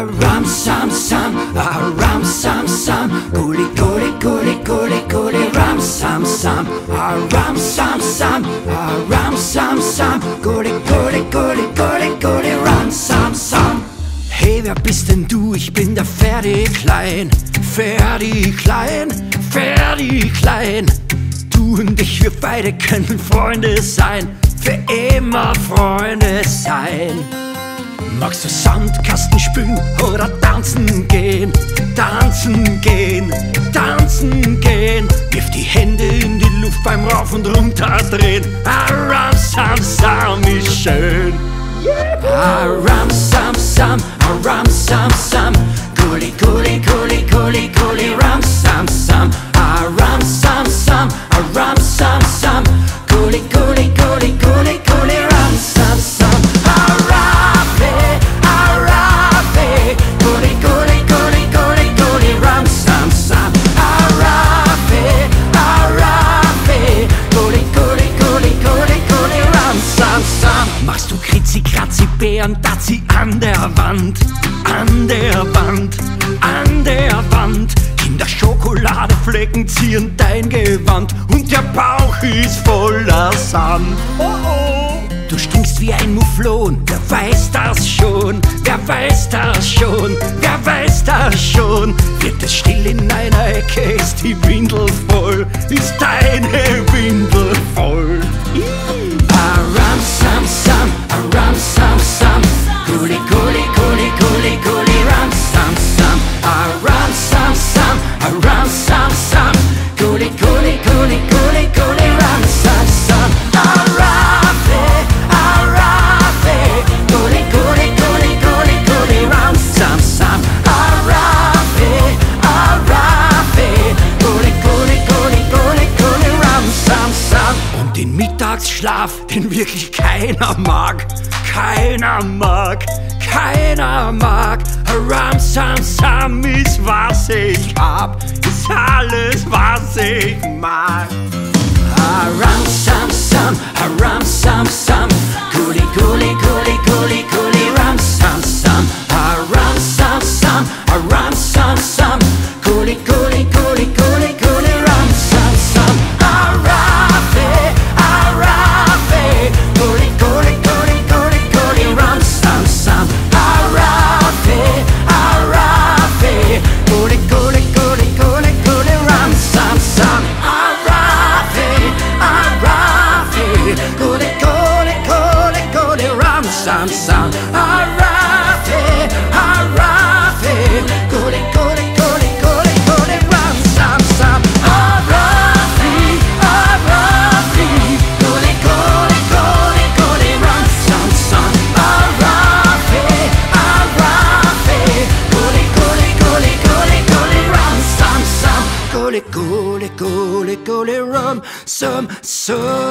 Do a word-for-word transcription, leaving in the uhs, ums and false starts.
a ram sam sam, a ram sam sam, guli guli guli guli guli ram sam sam, a ram sam sam, a ram sam sam, guli guli guli guli guli ram sam sam. Hey, wer bist denn du? Ich bin der Ferdi Klein, Ferdi Klein, Ferdi Klein. Du und ich, wir beide können Freunde sein, für immer Freunde sein. Magst du Sandkasten spielen oder tanzen gehen? Tanzen gehen, tanzen gehen. Wirf die Hände in die Luft beim Rauf und runter drehen. Aram Sam Sam ist schön. Aram Sam Sam, Aram Sam Sam, Guli Guli Guli Guli Guli Ram Sam Sam, Aram Sam Sam, Aram Sam Sam, Guli Guli Guli Guli Guli Ram Sam Sam. Arabe, Arabe, Guli Guli Guli Guli Guli Ram Sam Sam. Arabe, Arabe, Guli Guli Guli Guli Guli Ram Sam Sam. Machst du Kritzi Kratzi Bären Dazi an der Wand, an der Wand, an der Wand. Kinderschokoladeflecken ziehen dein Gewand und der Bauch ist voller Sand. Oh oh. Du stinkst wie ein Mufflon, wer weiß das schon, wer weiß das schon, wer weiß das schon. Wird es still in einer Ecke, ist die Windel voll, ist deine Windel voll. Aram Sam Sam, Aram Sam Sam, Guli Guli Guli Guli Guli Ram Sam Sam. Aram Sam Sam, Aram Sam Sam, Guli Guli Guli Guli Guli Ram Sam Sam. Arabe, Arabe, Guli Guli Guli Guli Guli Ram Sam Sam. Arabe, Arabe, Guli Guli Guli Guli Guli Ram Sam Sam. Und den Mittagsschlaf, den wirklich keiner mag, keiner mag, keiner mag. Ram Sam Sam ist was ich hab, ist alles was ich mag. Aram Sam Sam, Aram Sam Sam, Guli Guli Guli Guli Guli Ram Sam Sam. Aram Sam Sam, Aram Sam Sam, Guli Guli Guli Guli Guli Ram Sam Sam. Arabe, Arabe, Guli Guli Guli Guli Guli Ram Sam Sam. Arabe, Arabe, Guli Guli Guli Guli Guli Ram Sam Sam. Arabe, Arabe, Guli Guli Guli Guli Ram Sam Sam. Arabe, Arabe, Guli Guli Guli Guli Guli Ram Sam Sam. Arabe, Arabe, Guli Guli Guli Guli Ram Sam Sam. Arabe, Arabe, Guli Guli Guli Guli Guli Ram Sam Sam. Guli Guli Guli Guli Ram Sam Sam.